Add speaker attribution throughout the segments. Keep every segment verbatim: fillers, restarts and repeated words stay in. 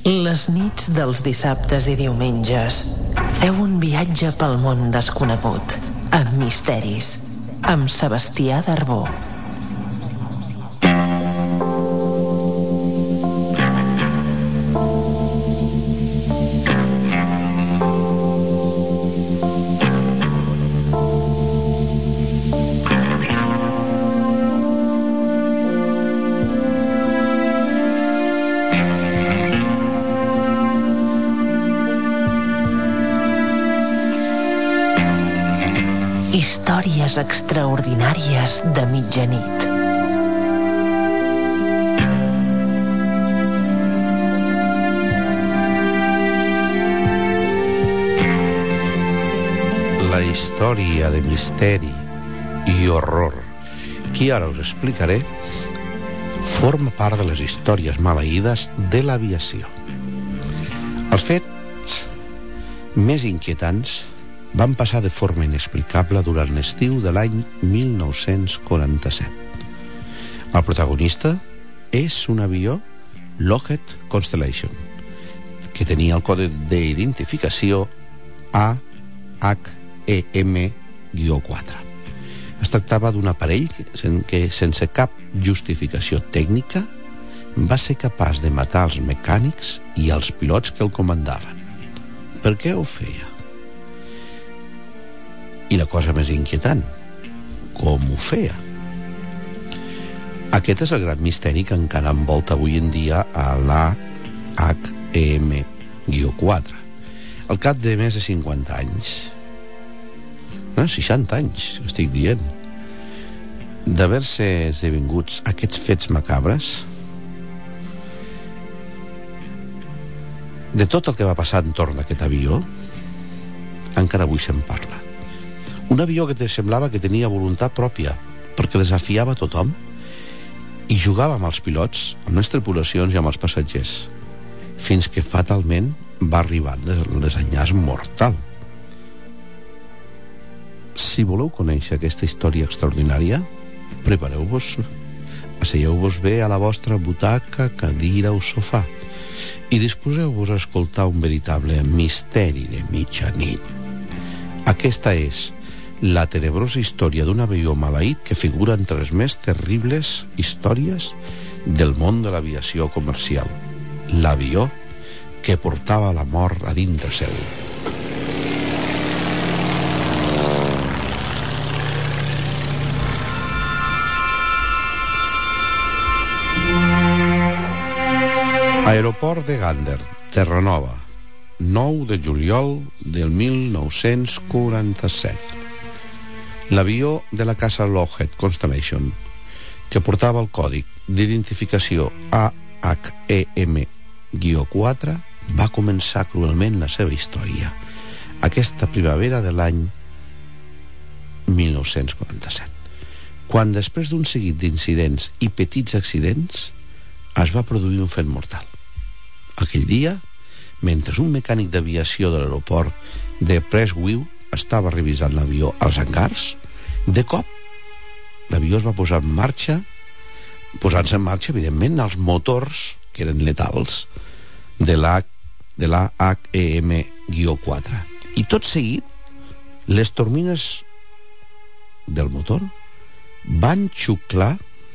Speaker 1: Les nits dels dissabtes i diumenges feu un viatge pel món desconegut, amb misteris, amb Sebastià Darbó. Històries extraordinàries de mitjanit.
Speaker 2: La història de misteri i horror que ara us explicaré forma part de les històries maleïdes de l'aviació. Els fets més inquietants van passar de forma inexplicable durant l'estiu de l'any mil nou-cents quaranta-set. El protagonista és un avió Lockheed Constellation, que tenia el codi d'identificació A H E M quatre. Es tractava d'un aparell que, sense cap justificació tècnica, va ser capaç de matar els mecànics i els pilots que el comandaven. Per què ho feia? I la cosa més inquietant, com ho feia? Aquest és el gran misteri que encara envolta avui en dia a l'A H E M quatre. Al cap de més de cinquanta anys, no, seixanta anys, estic dient, d'haver-se esdevinguts aquests fets macabres, de tot el que va passar entorn d'aquest avió, encara avui se'n parla. Un avió que te semblava que tenia voluntat pròpia, perquè desafiava tothom i jugava amb els pilots, amb les tripulacions i amb els passatgers, fins que fatalment va arribar el desenllaç mortal. Si voleu conèixer aquesta història extraordinària, prepareu-vos, asseieu-vos bé a la vostra butaca, cadira o sofà i disposeu-vos a escoltar un veritable misteri de mitjanit. Aquesta és la tenebrosa història d'un avió maleït que figura entre les més terribles històries del món de l'aviació comercial. L'avió que portava la mort a dintre seu. Aeroport de Gander, Terranova, nou de juliol del mil nou-cents quaranta-set. L'avió de la casa Lockheed Constellation, que portava el codi d'identificació A H E M quatre, va començar cruelment la seva història aquesta primavera de l'any mil nou-cents quaranta-set, quan després d'un seguit d'incidents i petits accidents es va produir un fet mortal. Aquell dia, mentre un mecànic d'aviació de l'aeroport de Prestwick estava revisant l'avió als hangars, de cop l'avió es va posar en marxa, posant-se en marxa, evidentment, els motors, que eren letals, de l'A H E M quatre. I tot seguit, les turbines del motor van xuclar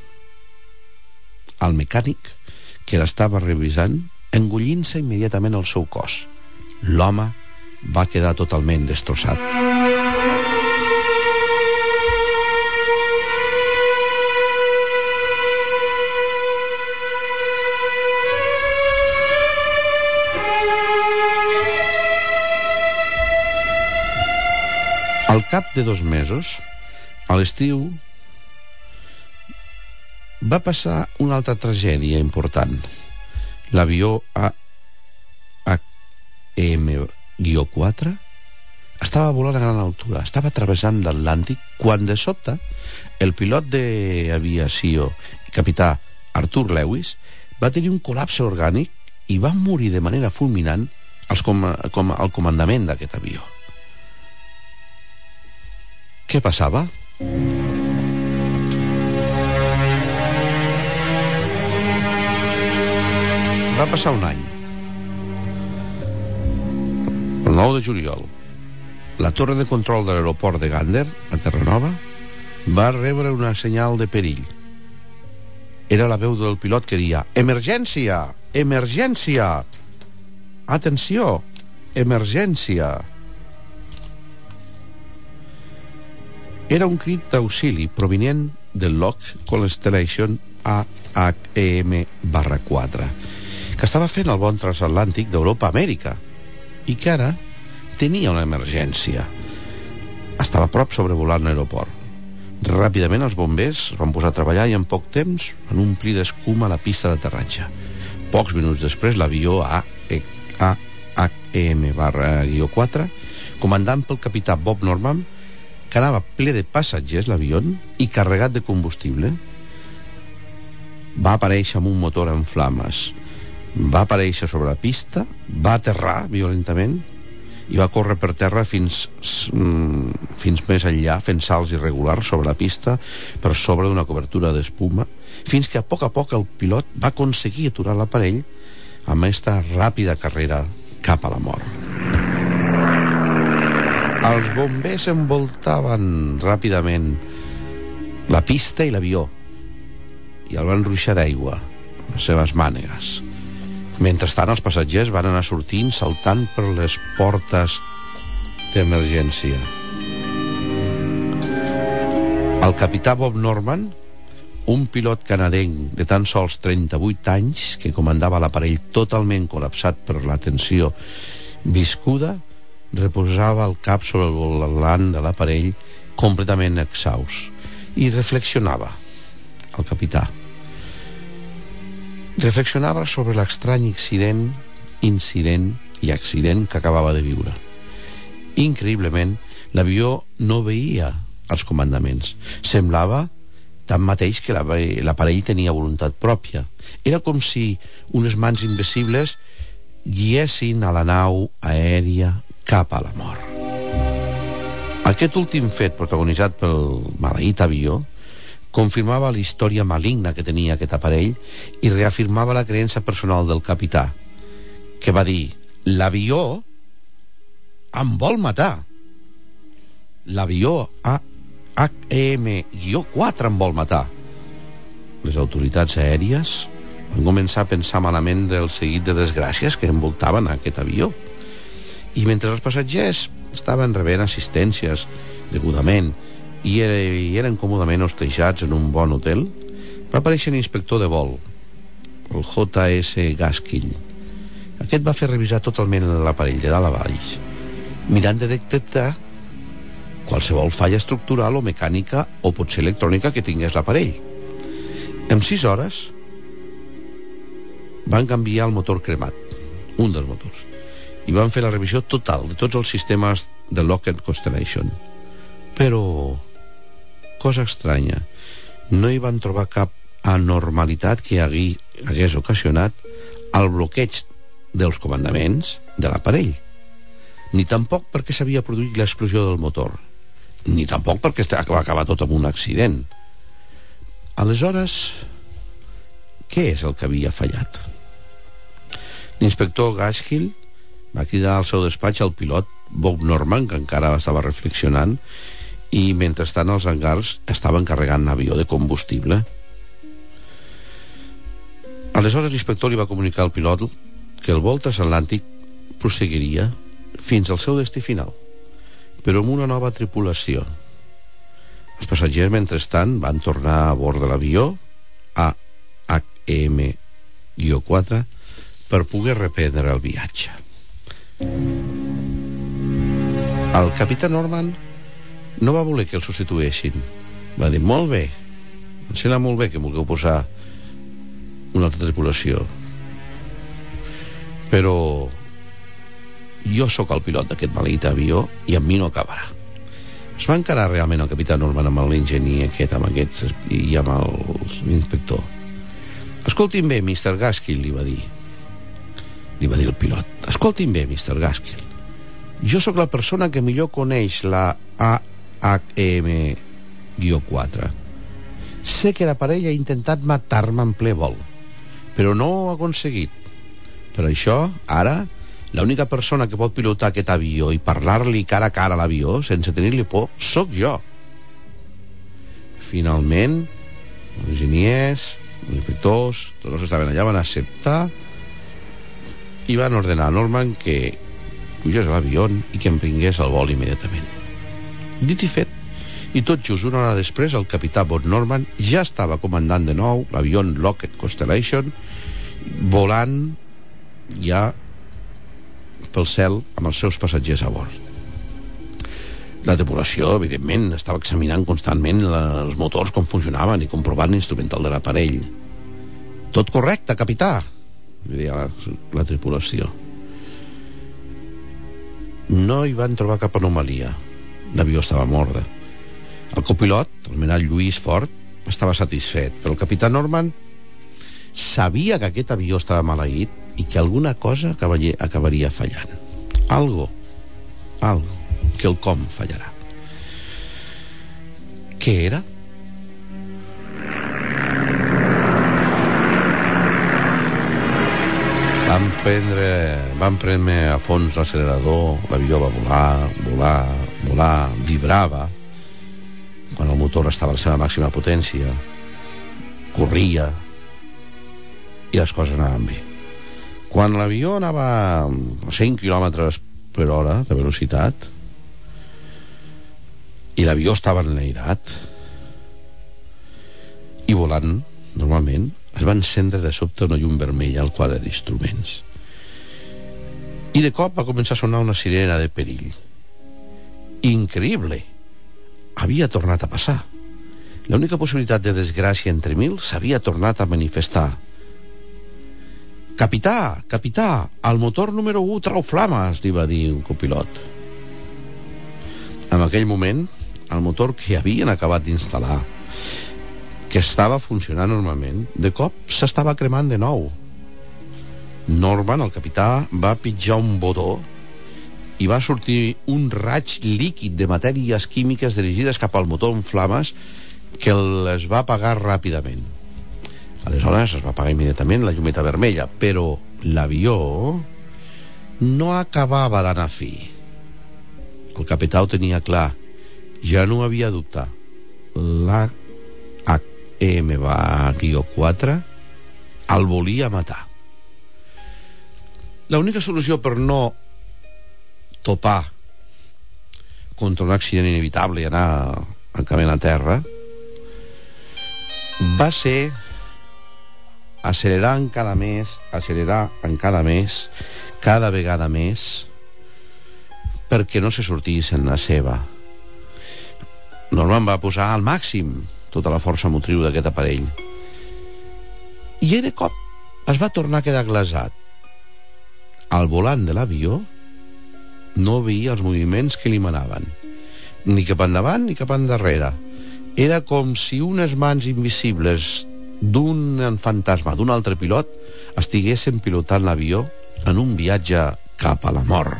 Speaker 2: al mecànic que l'estava revisant, engollint-se immediatament el seu cos. L'home va quedar totalment destrossat. Al cap de dos mesos, a l'estiu, va passar una altra tragèdia important. L'avió A H E M quatre estava volant a gran altura, estava travessant l'Atlàntic, quan de sobte el pilot d'aviació, capità Arthur Lewis, va tenir un col·lapse orgànic i va morir de manera fulminant al com, comandament d'aquest avió. Què passava? Va passar un any nou de juliol, la torre de control de l'aeroport de Gander, a Terranova, va rebre una senyal de perill. Era la veu del pilot que deia: emergència, emergència, atenció, emergència. Era un crit d'auxili provinent del Log Constellation A H M quatre, que estava fent el vol transatlàntic d'Europa a Amèrica i que ara tenia una emergència. Estava a prop sobrevolant l'aeroport. Ràpidament els bombers van posar a treballar i en poc temps van omplir d'escuma la pista d'aterratge. Pocs minuts després, l'avió A H M quatre, comandat pel capità Bob Norman, que anava ple de passatgers, l'avió, i carregat de combustible, va aparèixer amb un motor en flames. Va aparèixer sobre la pista, va aterrar violentament i va córrer per terra fins, fins més enllà, fent salts irregulars sobre la pista per sobre d'una cobertura d'espuma, fins que a poc a poc el pilot va aconseguir aturar l'aparell amb aquesta ràpida carrera cap a la mort. Els bombers envoltaven ràpidament la pista i l'avió i el van ruixar d'aigua amb les seves mànegues. Mentrestant, els passatgers van anar sortint saltant per les portes d'emergència. El capità Bob Norman, un pilot canadenc de tan sols trenta-vuit anys que comandava l'aparell totalment col·lapsat per la tensió viscuda, reposava el cap sobre el volant de l'aparell completament exhaust i reflexionava. El capità reflexionava sobre l'estrany accident, incident i accident que acabava de viure. Increïblement, l'avió no veia els comandaments. Semblava tanmateix que l'aparell tenia voluntat pròpia. Era com si unes mans invisibles guiessin a la nau aèria cap a la mort. Aquest últim fet, protagonitzat pel maleït avió, confirmava la història maligna que tenia aquest aparell i reafirmava la creença personal del capità, que va dir: l'avió em vol matar. L'avió A H M quatre em vol matar. Les autoritats aèries van començar a pensar malament del seguit de desgràcies que envoltaven aquest avió. I mentre els passatgers estaven rebent assistències degudament i eren còmodament hostejats en un bon hotel, va aparèixer l'inspector de vol, el J S Gaskill. Aquest va fer revisar totalment l'aparell de dalt a baix, mirant de detectar qualsevol falla estructural o mecànica o potser electrònica que tingués l'aparell. En sis hores van canviar el motor cremat, un dels motors, i van fer la revisió total de tots els sistemes de Lockheed Constellation. Però, cosa estranya, no hi van trobar cap anormalitat que hagués ocasionat el bloqueig dels comandaments de l'aparell, ni tampoc perquè s'havia produït l'explosió del motor, ni tampoc perquè va acabar tot amb un accident. Aleshores, què és el que havia fallat? L'inspector Gaskill va cridar al seu despatx al pilot Bob Norman, que encara estava reflexionant, i mentrestant els hangars estaven carregant l'avió de combustible. Aleshores l'inspector li va comunicar al pilot que el vol transatlàntic prosseguiria fins al seu destí final, però amb una nova tripulació. Els passatgers, mentrestant, van tornar a bord de l'avió A H M quatre per poder reprendre el viatge. El capità Norman no va voler que el substitueixin. Va dir: molt bé, em sembla molt bé que vulgueu posar una altra tripulació, però jo sóc el pilot d'aquest maleït avió i amb mi no acabarà. Es va encarar realment el capità Norman amb l'enginyer aquest, amb aquest i amb l'inspector. Escolti'm bé, mister Gaskill, li va dir li va dir el pilot. Escolti'm bé, mister Gaskill, jo sóc la persona que millor coneix la A H M quatre. Sé que l'aparell ha intentat matar-me en ple vol, però no ho ha aconseguit. Per això, ara, L'única persona que pot pilotar aquest avió i parlar-li cara a cara a l'avió sense tenir-li por sóc jo. Finalment, els enginyers, els inspectors, tots els que estaven allà van acceptar i van ordenar a Norman que pugés a l'avió i que emprengués el vol immediatament. Dit i fet, i tot just una hora després el capità Von Norman ja estava comandant de nou l'avió Lockheed Constellation, volant ja pel cel amb els seus passatgers a bord. La tripulació, evidentment, estava examinant constantment la, els motors, com funcionaven, i comprovant l'instrumental de l'aparell. Tot correcte, capità, deia la, la tripulació. No hi van trobar cap anomalia. L'avió estava mort. El copilot, el almirall Lluís Ford, estava satisfet, però el capità Norman sabia que aquest avió estava maleït i que alguna cosa acabaria, acabaria fallant. Algo, algo, que el com fallarà. Què era? Van prendre, van prendre a fons l'accelerador, l'avió va volar, volar, volar, vibrava, quan el motor estava a la seva màxima potència, corria, i les coses anaven bé. Quan l'avió anava a cent quilòmetres per hora de velocitat i l'avió estava enlairat i volant normalment, es va encendre de sobte una llum vermella al quadre d'instruments i de cop va començar a sonar una sirena de perill. Increïble! Havia tornat a passar. L'única possibilitat de desgràcia entre mil s'havia tornat a manifestar. Capità, capità, el motor número u trau flames, li va dir un copilot. En aquell moment, el motor que havien acabat d'instal·lar, que estava funcionant normalment, de cop s'estava cremant de nou. Norman, el capità, va pitjar un botó i va sortir un raig líquid de matèries químiques dirigides cap al motor en flames que les va apagar ràpidament. Aleshores es va apagar immediatament la llumeta vermella, però l'avió no acabava d'anar fi. El capità ho tenia clar, ja no havia dubtat. La H M quatre el volia matar. L'única solució per no topar contra un accident inevitable i anar encament a terra va ser accelerar encara més, accelerar encara més, cada vegada més, perquè no se sortís en la seva. Norman va posar al màxim tota la força motriu d'aquest aparell. I de cop es va tornar a quedar glaçat. Al volant de l'avió no veia els moviments que li manaven, ni cap endavant ni cap endarrere. Era com si unes mans invisibles d'un fantasma, d'un altre pilot, estiguessin pilotant l'avió en un viatge cap a la mort.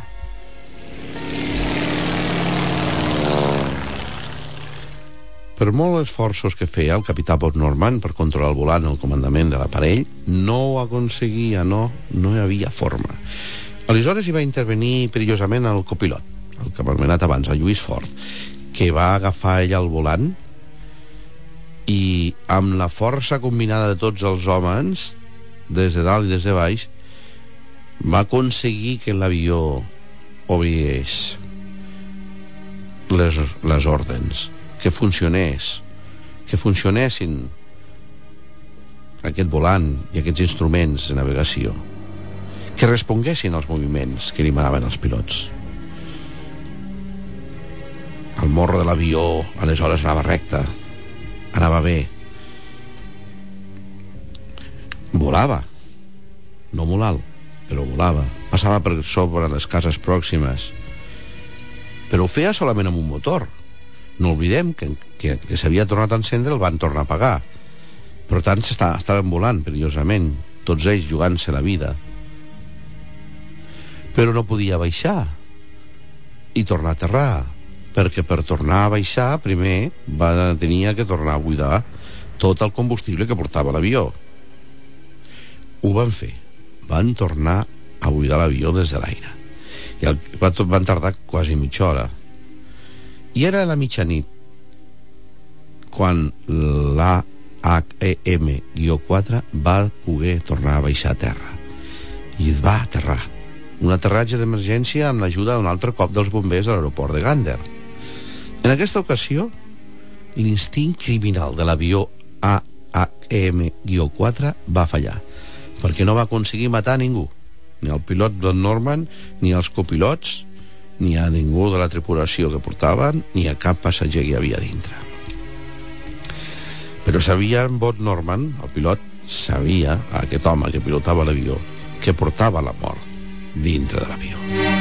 Speaker 2: Per molts esforços que feia el capità Von Norman per controlar el volant i el comandament de l'aparell, no ho aconseguia, no, no hi havia forma. Aleshores hi va intervenir perillosament el copilot, el que hem anomenat abans, el Lluís Ford, que va agafar ell el volant i amb la força combinada de tots els homes, des de dalt i des de baix, va aconseguir que l'avió obeís les, les ordres, que funcionés, que funcionessin aquest volant i aquests instruments de navegació, que responguessin als moviments que li manaven els pilots. El morro de l'avió aleshores anava recte, anava bé, volava, no molt alt, però volava, passava per sobre les cases pròximes, però ho feia solament amb un motor. No oblidem que, que, que s'havia tornat a encendre, el van tornar a apagar. Per tant, estaven volant perillosament, tots ells jugant-se la vida. Però no podia baixar i tornar a aterrar, perquè per tornar a baixar primer va, tenia que tornar a buidar tot el combustible que portava l'avió. Ho van fer, van tornar a buidar l'avió des de l'aire. I el, van tardar quasi mitja hora. I era a la mitjanit quan l'A H E M quatre va poder tornar a baixar a terra. I es va aterrar. Un aterratge d'emergència amb l'ajuda d'un altre cop dels bombers a l'aeroport de Gander. En aquesta ocasió, l'instint criminal de l'avió A H E M quatre va fallar, perquè no va aconseguir matar a ningú, ni al pilot Bob Norman, ni als copilots, ni a ningú de la tripulació que portaven, ni a cap passatger que hi havia dintre. Però sabia en Bob Norman, el pilot, sabia, aquest home que pilotava l'avió, que portava la mort dintre de l'avió.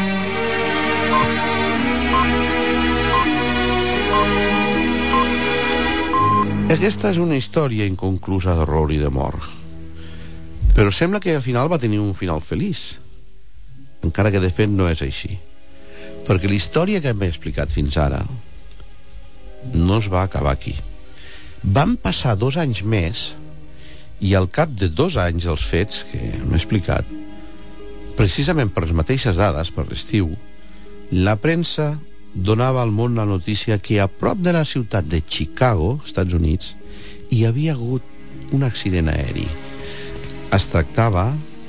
Speaker 2: Aquesta és una història inconclusa d'horror i de mort, però sembla que al final va tenir un final feliç, encara que de fet no és així, perquè la història que hem explicat fins ara no es va acabar aquí. Van passar dos anys més i al cap de dos anys dels fets que hem explicat, precisament per les mateixes dades, per l'estiu, la premsa donava al món la notícia que a prop de la ciutat de Chicago, Estats Units, hi havia hagut un accident aeri. Es tractava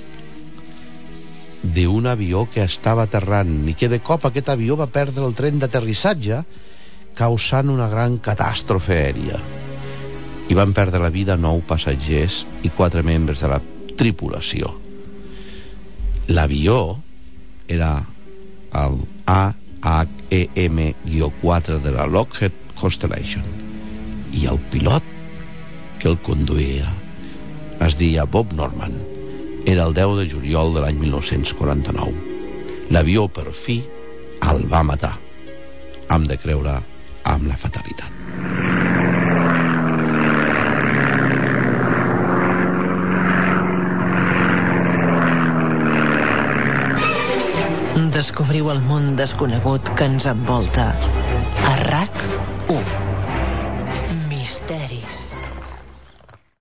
Speaker 2: d'un avió que estava aterrant i que de cop aquest avió va perdre el tren d'aterrissatge, causant una gran catàstrofe aèria. Hi van perdre la vida nou passatgers i quatre membres de la tripulació. L'avió era el A H E M quatre de la Lockheed Constellation i el pilot que el conduïa es deia Bob Norman. Era el deu de juliol de l'any mil nou-cents quaranta-nou. L'avió per fi el va matar. Hem de creure amb la fatalitat.
Speaker 1: Descobriu el món desconegut que ens envolta.